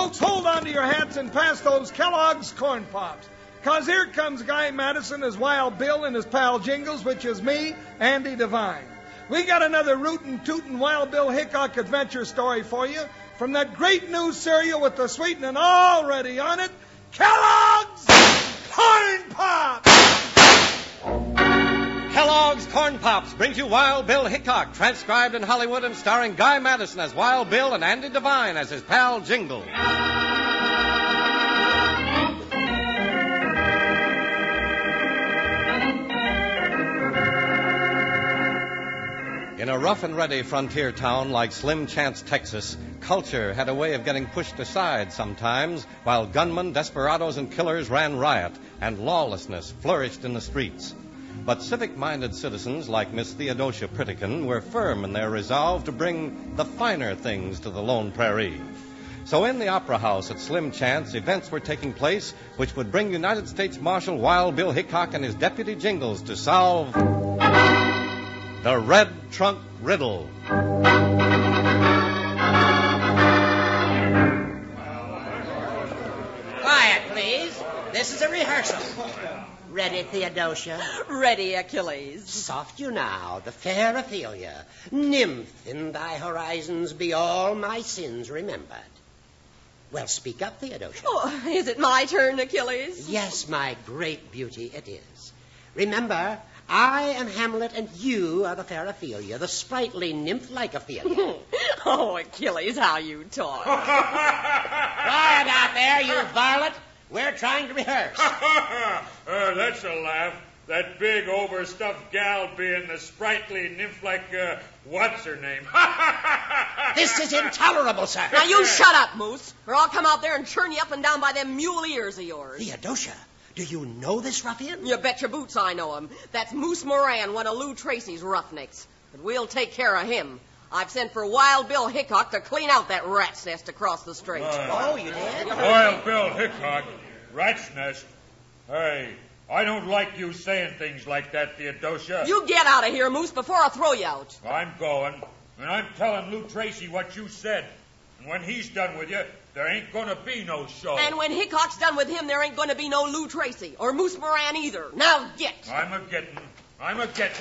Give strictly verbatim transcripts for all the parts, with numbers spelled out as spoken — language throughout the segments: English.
Folks, hold on to your hats and pass those Kellogg's Corn Pops. Because here comes Guy Madison as Wild Bill and his pal Jingles, which is me, Andy Devine. We got another rootin' tootin' Wild Bill Hickok adventure story for you from that great new cereal with the sweetening already on it, Kellogg's Corn Pops! Kellogg's Corn Pops brings you Wild Bill Hickok, transcribed in Hollywood and starring Guy Madison as Wild Bill and Andy Devine as his pal Jingle. In a rough and ready frontier town like Slim Chance, Texas, culture had a way of getting pushed aside sometimes while gunmen, desperados, and killers ran riot and lawlessness flourished in the streets. But civic-minded citizens like Miss Theodosia Pritikin were firm in their resolve to bring the finer things to the lone prairie. So in the Opera House at Slim Chance, events were taking place which would bring United States Marshal Wild Bill Hickok and his deputy Jingles to solve the Red Trunk Riddle. Quiet, please. This is a rehearsal. Ready, Theodosia? Ready, Achilles. Soft you now, the fair Ophelia. Nymph in thy horizons be all my sins remembered. Well, speak up, Theodosia. Oh, is it my turn, Achilles? Yes, my great beauty, it is. Remember, I am Hamlet, and you are the fair Ophelia, the sprightly nymph like Ophelia. Oh, Achilles, how you talk. Quiet out there, you varlet. We're trying to rehearse. uh, that's a laugh. That big, overstuffed gal being the sprightly nymph like, uh, what's her name? This is intolerable, sir. Now, you shut up, Moose, or I'll come out there and churn you up and down by them mule ears of yours. Theodosia, do you know this ruffian? You bet your boots I know him. That's Moose Moran, one of Lou Tracy's roughnecks. But we'll take care of him. I've sent for Wild Bill Hickok to clean out that rat's nest across the street. Uh, oh, you did? Wild Bill Hickok, rat's nest. Hey, I don't like you saying things like that, Theodosia. You get out of here, Moose, before I throw you out. I'm going, and I'm telling Lou Tracy what you said. And when he's done with you, there ain't going to be no show. And when Hickok's done with him, there ain't going to be no Lou Tracy or Moose Moran either. Now get. I'm a-getting. I'm a-getting.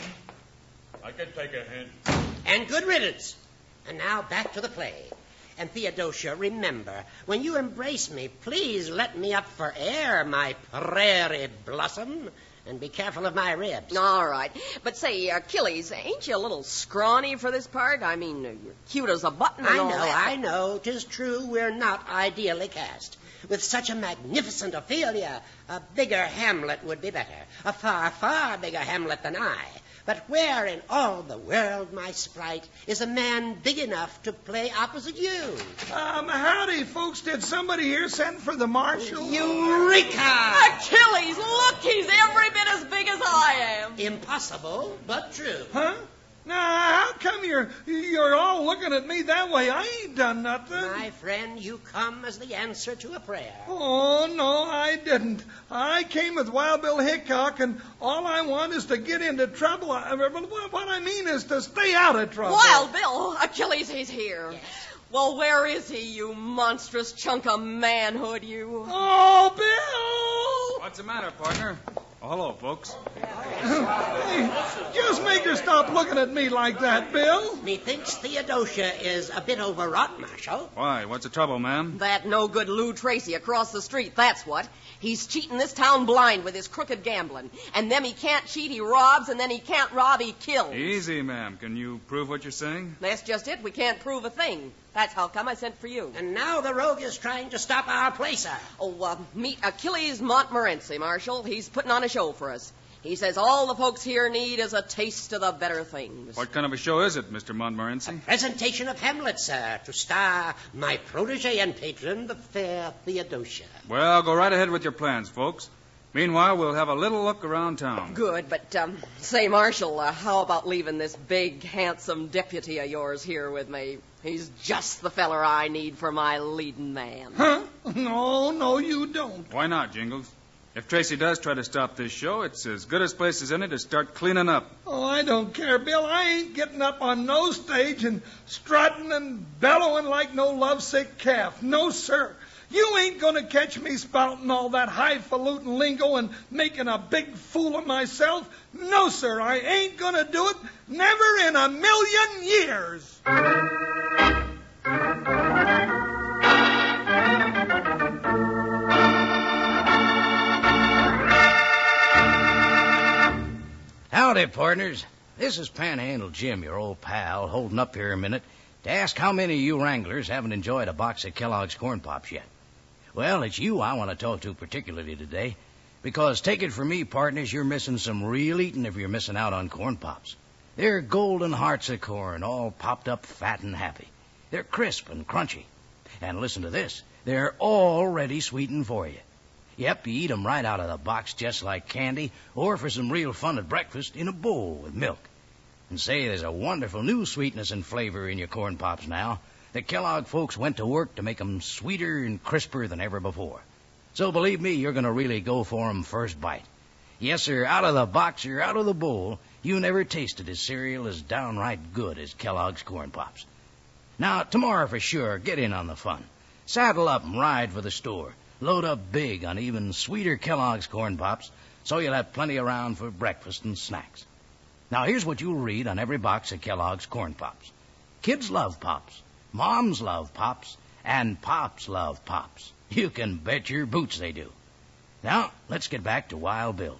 I can take a hint. And good riddance. And now back to the play. And Theodosia, remember, when you embrace me, please let me up for air, my prairie blossom, and be careful of my ribs. All right. But say, Achilles, ain't you a little scrawny for this part? I mean, you're cute as a button and I all know, that. I know. 'Tis true we're not ideally cast. With such a magnificent Ophelia, a bigger Hamlet would be better. A far, far bigger Hamlet than I. But where in all the world, my sprite, is a man big enough to play opposite you? Um, howdy, folks. Did somebody here send for the marshal? Eureka! Achilles, look, he's every bit as big as I am. Impossible, but true. Huh? Now, how come you're you're all looking at me that way? I ain't done nothing. My friend, you come as the answer to a prayer. Oh, no, I didn't. I came with Wild Bill Hickok, and all I want is to get into trouble. I, what I mean is to stay out of trouble. Wild Bill, Achilles, he's here. Yes. Well, where is he, you monstrous chunk of manhood, you? Oh, Bill! What's the matter, partner? Oh, hello, folks. Hey, just make her stop looking at me like that, Bill. Methinks Theodosia is a bit overwrought, Marshal. Why? What's the trouble, ma'am? That no-good Lou Tracy across the street, that's what. He's cheating this town blind with his crooked gambling. And then he can't cheat, he robs, and then he can't rob, he kills. Easy, ma'am. Can you prove what you're saying? That's just it. We can't prove a thing. That's how come I sent for you. And now the rogue is trying to stop our play, sir. Oh, uh, meet Achilles Montmorency, Marshal. He's putting on a show for us. He says all the folks here need is a taste of the better things. What kind of a show is it, Mister Montmorency? Presentation of Hamlet, sir, to star my protege and patron, the fair Theodosia. Well, go right ahead with your plans, folks. Meanwhile, we'll have a little look around town. Good, but, um, say, Marshal, uh, how about leaving this big, handsome deputy of yours here with me? He's just the feller I need for my leading man. Huh? No, no, you don't. Why not, Jingles? If Tracy does try to stop this show, it's as good a place as any to start cleaning up. Oh, I don't care, Bill. I ain't getting up on no stage and strutting and bellowing like no lovesick calf. No, sir. You ain't going to catch me spouting all that highfalutin lingo and making a big fool of myself. No, sir, I ain't going to do it. Never in a million years. Howdy, partners. This is Panhandle Jim, your old pal, holding up here a minute to ask how many of you wranglers haven't enjoyed a box of Kellogg's Corn Pops yet. Well, it's you I want to talk to particularly today, because take it from me, partners, you're missing some real eating if you're missing out on Corn Pops. They're golden hearts of corn, all popped up fat and happy. They're crisp and crunchy. And listen to this, they're already sweetened for you. Yep, you eat 'em right out of the box just like candy, or for some real fun at breakfast, in a bowl with milk. And say, there's a wonderful new sweetness and flavor in your Corn Pops now. The Kellogg folks went to work to make 'em sweeter and crisper than ever before. So believe me, you're going to really go for 'em first bite. Yes, sir, out of the box or out of the bowl, you never tasted a cereal as downright good as Kellogg's Corn Pops. Now, tomorrow for sure, get in on the fun. Saddle up and ride for the store. Load up big on even sweeter Kellogg's Corn Pops, so you'll have plenty around for breakfast and snacks. Now, here's what you'll read on every box of Kellogg's Corn Pops. Kids love Pops, moms love Pops, and Pops love Pops. You can bet your boots they do. Now, let's get back to Wild Bill.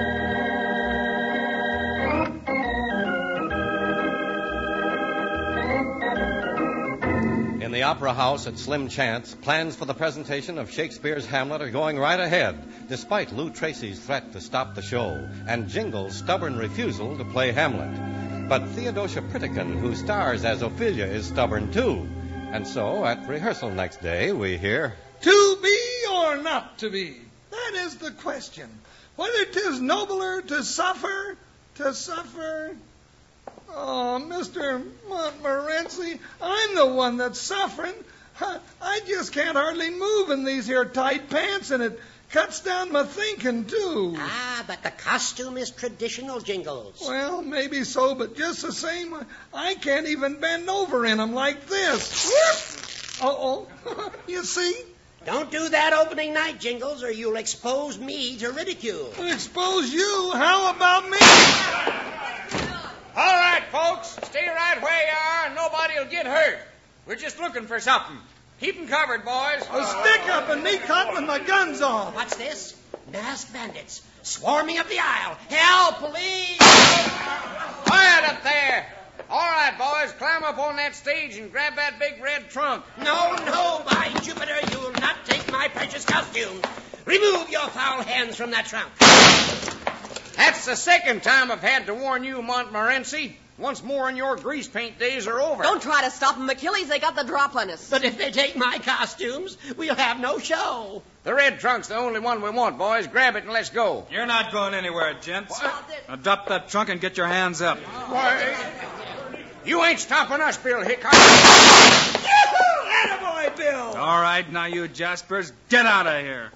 In the Opera House at Slim Chance, plans for the presentation of Shakespeare's Hamlet are going right ahead, despite Lou Tracy's threat to stop the show and Jingle's stubborn refusal to play Hamlet. But Theodosia Pritikin, who stars as Ophelia, is stubborn too. And so, at rehearsal next day, we hear... To be or not to be? That is the question. Whether 'tis nobler to suffer, to suffer... Oh, Mister Montmorency, I'm the one that's suffering. I just can't hardly move in these here tight pants, and it cuts down my thinking, too. Ah, but the costume is traditional, Jingles. Well, maybe so, but just the same, I can't even bend over in them like this. Uh-oh. You see? Don't do that opening night, Jingles, or you'll expose me to ridicule. Expose you? How about me? All right, folks, stay right where you are and nobody'll get hurt. We're just looking for something. Keep 'em covered, boys. A stick up and me caught with my guns off. What's this? Masked bandits swarming up the aisle. Help, police! Quiet up there. All right, boys, climb up on that stage and grab that big red trunk. No, no, by Jupiter, you'll not take my precious costume. Remove your foul hands from that trunk. That's the second time I've had to warn you, Montmorency. Once more and your grease paint days are over. Don't try to stop them, Achilles. They got the drop on us. But if they take my costumes, we'll have no show. The red trunk's the only one we want, boys. Grab it and let's go. You're not going anywhere, gents. Now drop that trunk and get your hands up. Why, you ain't stopping us, Bill Hickok. Yoo-hoo! Attaboy, Bill! All right, now you Jaspers, get out of here.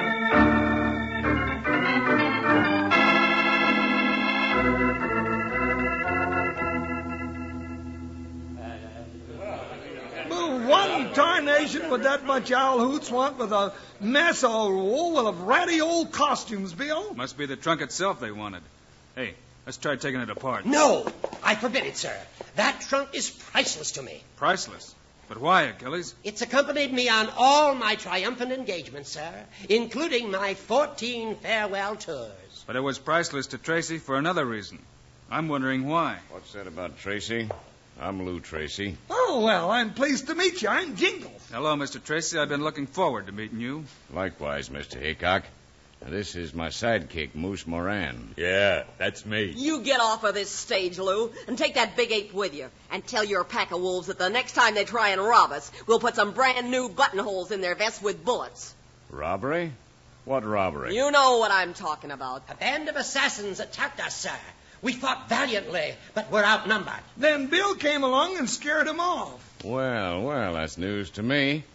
One tarnation would that bunch of owl hoots want with a mess of old, well, of ratty old costumes, Bill? Must be the trunk itself they wanted. Hey, let's try taking it apart. No, I forbid it, sir. That trunk is priceless to me. Priceless? But why, Achilles? It's accompanied me on all my triumphant engagements, sir, including my fourteen farewell tours. But it was priceless to Tracy for another reason. I'm wondering why. What's that about Tracy? I'm Lou Tracy. Oh, well, I'm pleased to meet you. I'm Jingles. Hello, Mister Tracy. I've been looking forward to meeting you. Likewise, Mister Hickok. Now, this is my sidekick, Moose Moran. Yeah, that's me. You get off of this stage, Lou, and take that big ape with you. And tell your pack of wolves that the next time they try and rob us, we'll put some brand new buttonholes in their vests with bullets. Robbery? What robbery? You know what I'm talking about. A band of assassins attacked us, sir. We fought valiantly, but we're outnumbered. Then Bill came along and scared him off. Well, well, that's news to me.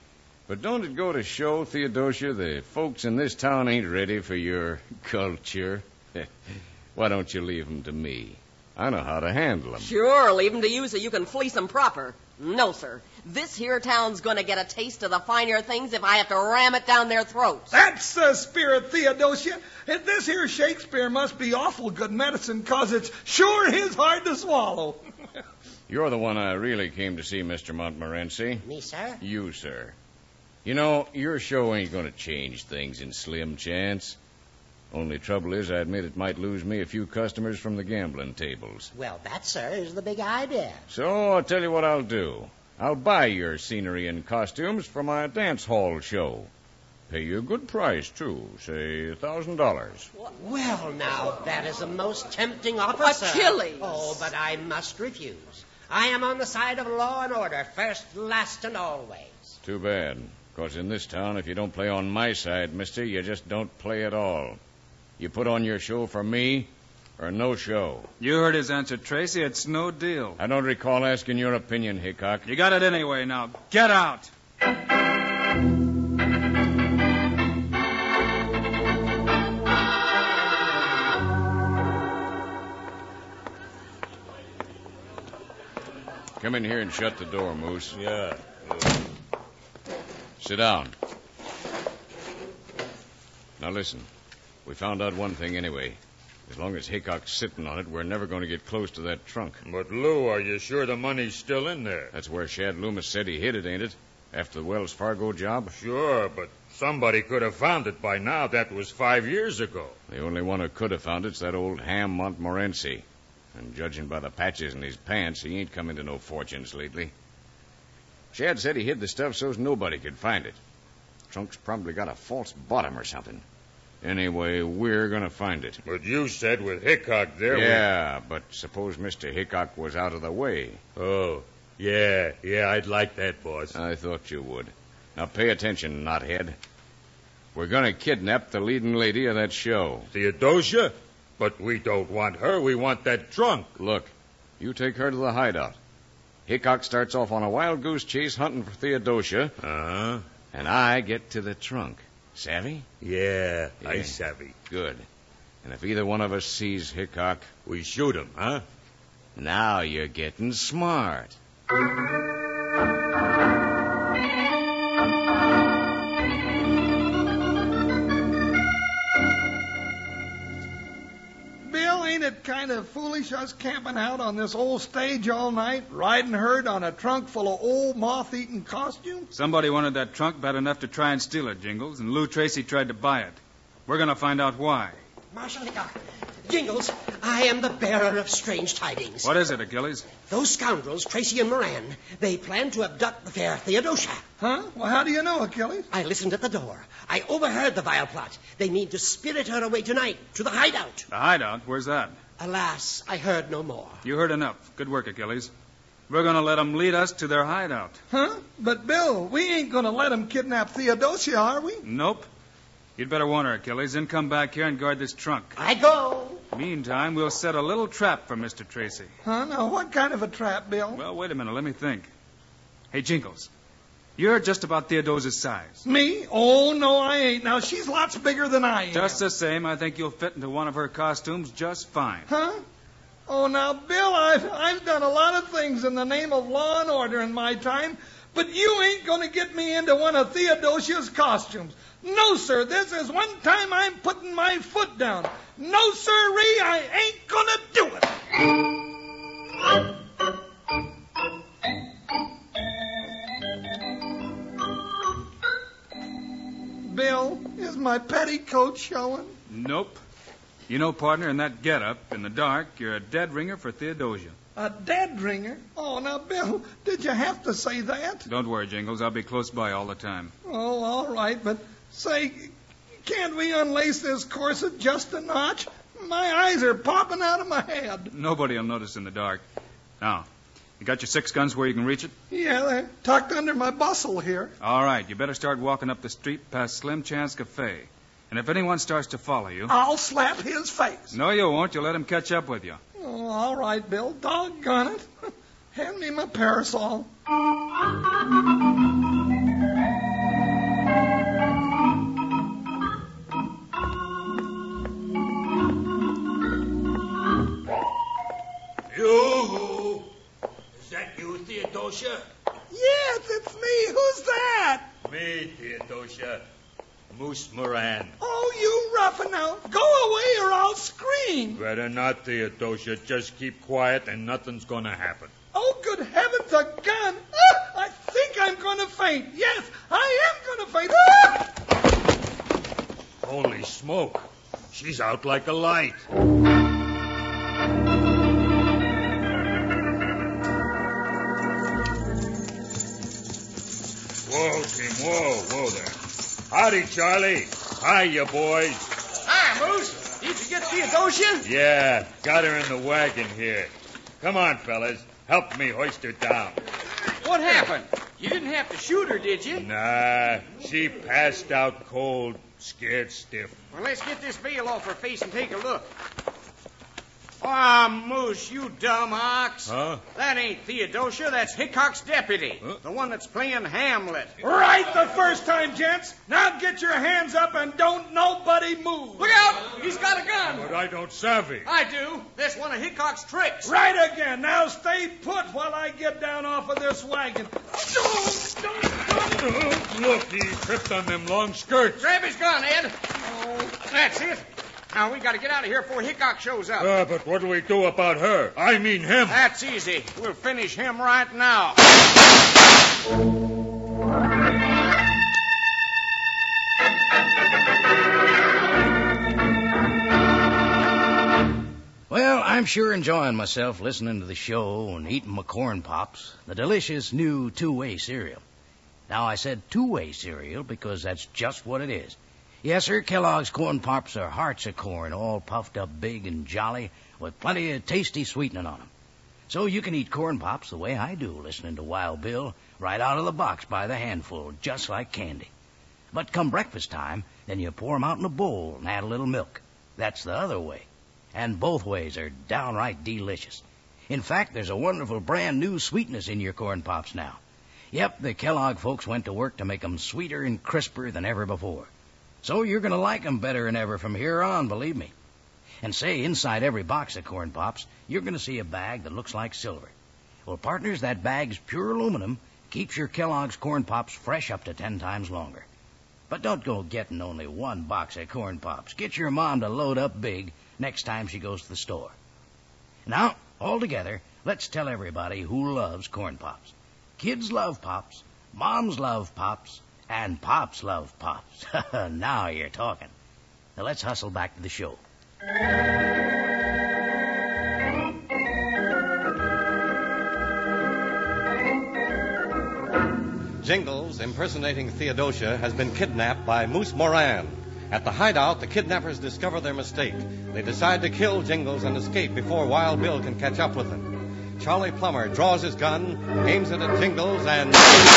But don't it go to show, Theodosia, the folks in this town ain't ready for your culture? Why don't you leave 'em to me? I know how to handle 'em. Sure, leave 'em to you so you can fleece 'em proper. No, sir. This here town's going to get a taste of the finer things if I have to ram it down their throats. That's the spirit, Theodosia. And this here Shakespeare must be awful good medicine, 'cause it's sure his hard to swallow. You're the one I really came to see, Mister Montmorency. Me, sir? You, sir. You know, your show ain't going to change things in slim chance. Only trouble is, I admit it might lose me a few customers from the gambling tables. Well, that, sir, is the big idea. So I'll tell you what I'll do. I'll buy your scenery and costumes for my dance hall show. Pay you a good price, too. Say a thousand dollars. Well, now, that is a most tempting offer, But sir. Achilles. Oh, but I must refuse. I am on the side of law and order, first, last, and always. Too bad. Because in this town, if you don't play on my side, mister, you just don't play at all. You put on your show for me, or no show. You heard his answer, Tracy. It's no deal. I don't recall asking your opinion, Hickok. You got it anyway. Now, get out. Come in here and shut the door, Moose. Yeah. Sit down. Now listen. We found out one thing anyway. As long as Hickok's sitting on it, we're never going to get close to that trunk. But, Lou, are you sure the money's still in there? That's where Shad Loomis said he hid it, ain't it? After the Wells Fargo job? Sure, but somebody could have found it by now. That was five years ago. The only one who could have found it's that old ham Montmorency. And judging by the patches in his pants, he ain't come into no fortunes lately. Shad said he hid the stuff so's nobody could find it. Trunk's probably got a false bottom or something. Anyway, we're going to find it. But you said with Hickok there... Yeah, but suppose Mister Hickok was out of the way. We... Oh, yeah, yeah, I'd like that, boss. I thought you would. Now pay attention, knothead. We're going to kidnap the leading lady of that show. Theodosia? But we don't want her. We want that trunk. Look, you take her to the hideout. Hickok starts off on a wild goose chase hunting for Theodosia. Uh-huh. And I get to the trunk. Savvy? Yeah, Yeah. I savvy. Good. And if either one of us sees Hickok, We shoot him, huh? now you're getting smart. Bill, ain't it kind of foolish us camping out on this old stage all night, riding herd on a trunk full of old moth-eaten costumes? Somebody wanted that trunk bad enough to try and steal it, Jingles, and Lou Tracy tried to buy it. We're going to find out why. Marshal Hickok, Jingles, I am the bearer of strange tidings. What is it, Achilles? Those scoundrels, Tracy and Moran, they plan to abduct the fair Theodosia. Huh? Well, how do you know, Achilles? I listened at the door. I overheard the vile plot. They mean to spirit her away tonight to the hideout. The hideout? Where's that? Alas, I heard no more. You heard enough. Good work, Achilles. We're going to let them lead us to their hideout. Huh? But, Bill, we ain't going to let him kidnap Theodosia, are we? Nope. You'd better warn her, Achilles, then come back here and guard this trunk. I go. Meantime, we'll set a little trap for Mister Tracy. Huh? Now, what kind of a trap, Bill? Well, wait a minute. Let me think. Hey, Jingles, you're just about Theodosia's size. Me? Oh, no, I ain't. Now, she's lots bigger than I am. Just the same, I think you'll fit into one of her costumes just fine. Huh? Oh, now, Bill, I've, I've done a lot of things in the name of law and order in my time, but you ain't going to get me into one of Theodosia's costumes. No, sir, this is one time I'm putting my foot down. No, sirree, I ain't going to do it. Bill, is my petticoat showing? Nope. You know, partner, in that get-up, in the dark, you're a dead ringer for Theodosia. A dead ringer? Oh, now, Bill, did you have to say that? Don't worry, Jingles. I'll be close by all the time. Oh, all right, but say, can't we unlace this corset just a notch? My eyes are popping out of my head. Nobody will notice in the dark. Now, you got your six guns where you can reach it? Yeah, they're tucked under my bustle here. All right, you better start walking up the street past Slim Chance Cafe. And if anyone starts to follow you... I'll slap his face. No, you won't. You'll let him catch up with you. Oh, all right, Bill. Doggone it. Hand me my parasol. Yes, it's me. Who's that? Me, Theodosia. Moose Moran. Oh, you roughing out. Go away or I'll scream. Better not, Theodosia. Just keep quiet and nothing's going to happen. Oh, good heavens, a gun. Ah, I think I'm going to faint. Yes, I am going to faint. Ah! Holy smoke. She's out like a light. Whoa, Tim. Whoa, whoa there. Howdy, Charlie. Hiya, boys. Hi, Moose. Did you get Theodosia? Yeah, got her in the wagon here. Come on, fellas. Help me hoist her down. What happened? You didn't have to shoot her, did you? Nah, she passed out cold, scared stiff. Well, let's get this veil off her face and take a look. Ah, oh, Moose, you dumb ox. Huh? That ain't Theodosia. That's Hickok's deputy. Huh? The one that's playing Hamlet. Right the first time, gents. Now get your hands up and don't nobody move. Look out! He's got a gun. But I don't savvy. I do. That's one of Hickok's tricks. Right again. Now stay put while I get down off of this wagon. Don't, don't, don't. Look, he tripped on them long skirts. Grab his gun, Ed. Oh, that's it. Now, we got to get out of here before Hickok shows up. Uh, but what do we do about her? I mean him. That's easy. We'll finish him right now. Well, I'm sure enjoying myself listening to the show and eating my corn pops, the delicious new two-way cereal. Now, I said two-way cereal because that's just what it is. Yes, sir, Kellogg's Corn Pops are hearts of corn, all puffed up big and jolly, with plenty of tasty sweetening on them. So you can eat corn pops the way I do, listening to Wild Bill, right out of the box by the handful, just like candy. But come breakfast time, then you pour 'em out in a bowl and add a little milk. That's the other way. And both ways are downright delicious. In fact, there's a wonderful brand new sweetness in your corn pops now. Yep, the Kellogg folks went to work to make 'em sweeter and crisper than ever before. So you're going to like 'em better than ever from here on, believe me. And say, inside every box of corn pops, you're going to see a bag that looks like silver. Well, partners, that bag's pure aluminum, keeps your Kellogg's Corn Pops fresh up to ten times longer. But don't go getting only one box of corn pops. Get your mom to load up big next time she goes to the store. Now, all together, let's tell everybody who loves corn pops. Kids love pops, moms love pops, and pops love pops. Now you're talking. Now let's hustle back to the show. Jingles, impersonating Theodosia, has been kidnapped by Moose Moran. At the hideout, the kidnappers discover their mistake. They decide to kill Jingles and escape before Wild Bill can catch up with them. Charlie Plummer draws his gun, aims it at Jingles, and...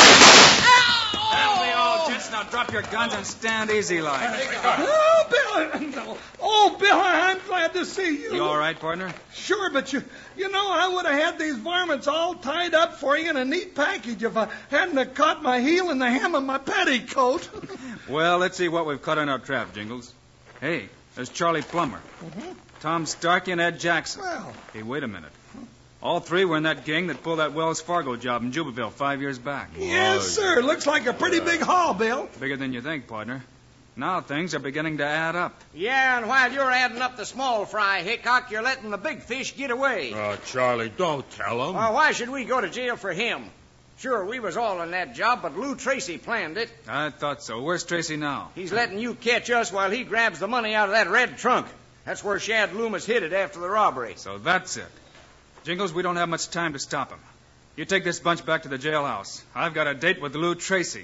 Now drop your guns and stand easy like. Oh, Bill! No. Oh, Bill, I'm glad to see you. You all right, partner? Sure, but you you know, I would have had these varmints all tied up for you in a neat package if I hadn't have caught my heel in the hem of my petticoat. Well, let's see what we've caught in our trap, Jingles. Hey, there's Charlie Plummer. Mm-hmm. Tom Starkey and Ed Jackson. Well. Hey, wait a minute. All three were in that gang that pulled that Wells Fargo job in Jubaville five years back. Yes, sir. Looks like a pretty big haul, Bill. Bigger than you think, partner. Now things are beginning to add up. Yeah, and while you're adding up the small fry, Hickok, you're letting the big fish get away. Oh, Charlie, don't tell him. Well, why should we go to jail for him? Sure, we was all in that job, but Lou Tracy planned it. I thought so. Where's Tracy now? He's letting you catch us while he grabs the money out of that red trunk. That's where Shad Loomis hid it after the robbery. So that's it. Jingles, we don't have much time to stop him. You take this bunch back to the jailhouse. I've got a date with Lou Tracy.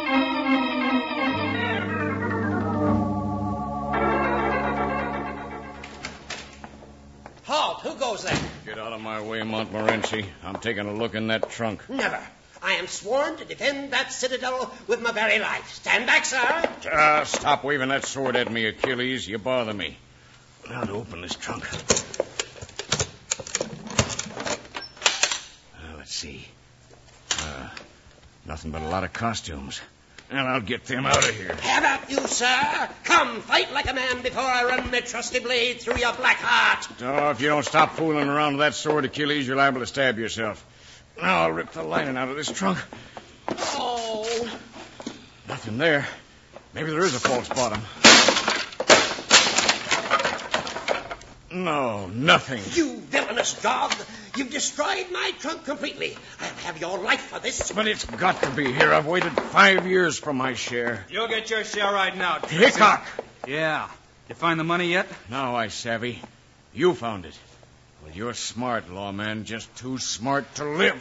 Halt! Who goes there? Get out of my way, Montmorency. I'm taking a look in that trunk. Never. I am sworn to defend that citadel with my very life. Stand back, sir. Uh, stop waving that sword at me, Achilles. You bother me. Now to open this trunk. Let's see. Uh, nothing but a lot of costumes. And I'll get them out of here. Have at you, sir. Come, fight like a man before I run my trusty blade through your black heart. Oh, if you don't stop fooling around with that sword, Achilles, you're liable to stab yourself. Now I'll rip the lining out of this trunk. Oh. Nothing there. Maybe there is a false bottom. No, nothing. You villainous dog! You've destroyed my trunk completely. I'll have your life for this. But it's got to be here. I've waited five years for my share. You'll get your share right now, Tracy. Hickok! Yeah. You find the money yet? Now I savvy. You found it. Well, you're smart, lawman. Just too smart to live.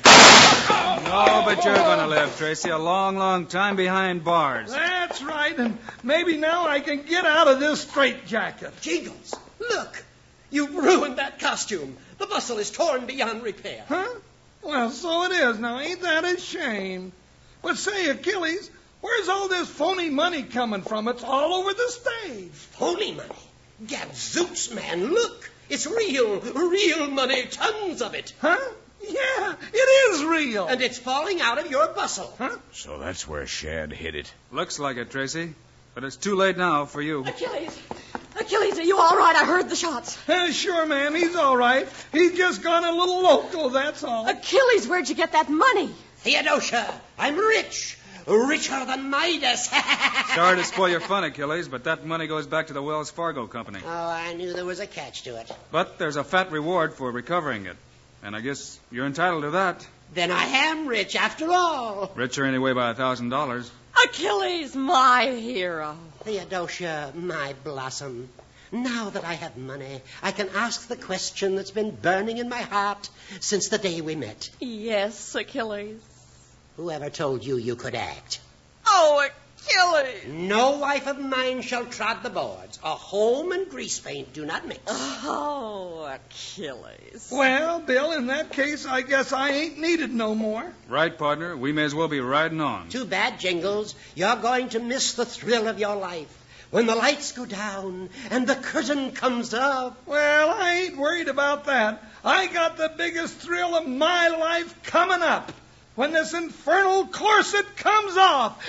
No, but you're going to live, Tracy. A long, long time behind bars. That's right, and maybe now I can get out of this straitjacket. Jingles, look. You've ruined that costume. The bustle is torn beyond repair. Huh? Well, so it is. Now, ain't that a shame? But say, Achilles, where's all this phony money coming from? It's all over the stage. Phony money? Gadzooks, man, look. It's real, real money, tons of it. Huh? Yeah, it is real. And it's falling out of your bustle. Huh? So that's where Shad hid it. Looks like it, Tracy. But it's too late now for you. Achilles. Achilles, are you all right? I heard the shots. Uh, sure, ma'am, he's all right. He's just gone a little local, that's all. Achilles, where'd you get that money? Theodosia, I'm rich. Richer than Midas. Sorry to spoil your fun, Achilles, but that money goes back to the Wells Fargo Company. Oh, I knew there was a catch to it. But there's a fat reward for recovering it. And I guess you're entitled to that. Then I am rich after all. Richer anyway by a thousand dollars. Achilles, my hero. Theodosia, my blossom. Now that I have money, I can ask the question that's been burning in my heart since the day we met. Yes, Achilles. Whoever told you you could act? Oh, Achilles. No wife of mine shall trod the boards. A home and grease paint do not mix. Oh, Achilles. Well, Bill, in that case, I guess I ain't needed no more. Right, partner. We may as well be riding on. Too bad, Jingles. You're going to miss the thrill of your life. When the lights go down and the curtain comes up. Well, I ain't worried about that. I got the biggest thrill of my life coming up. When this infernal corset comes off.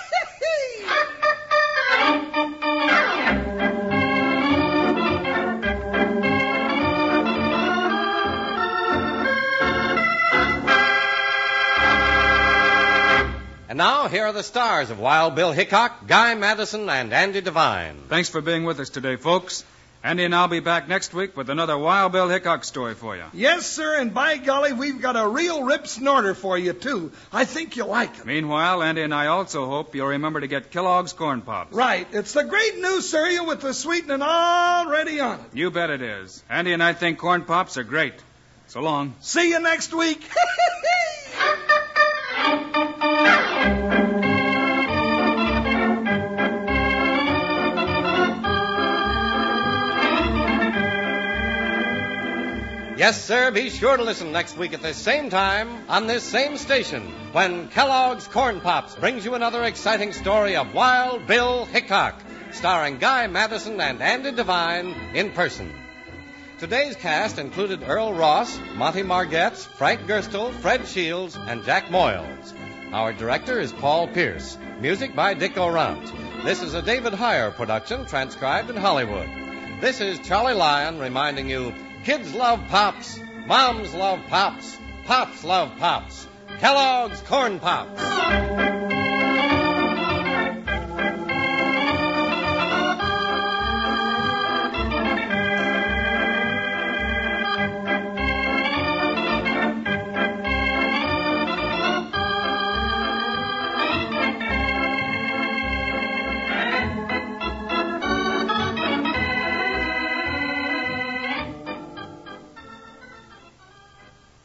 And now, here are the stars of Wild Bill Hickok, Guy Madison, and Andy Devine. Thanks for being with us today, folks. Andy and I'll be back next week with another Wild Bill Hickok story for you. Yes, sir, and by golly, we've got a real rip snorter for you, too. I think you'll like it. Meanwhile, Andy and I also hope you'll remember to get Kellogg's Corn Pops. Right. It's the great new cereal with the sweetening already on it. You bet it is. Andy and I think Corn Pops are great. So long. See you next week. Yes, sir, be sure to listen next week at this same time on this same station when Kellogg's Corn Pops brings you another exciting story of Wild Bill Hickok, starring Guy Madison and Andy Devine in person. Today's cast included Earl Ross, Monty Margetts, Frank Gerstle, Fred Shields, and Jack Moyles. Our director is Paul Pierce. Music by Dick Orant. This is a David Heyer production transcribed in Hollywood. This is Charlie Lyon reminding you, kids love Pops, moms love Pops, Pops love Pops. Kellogg's Corn Pops.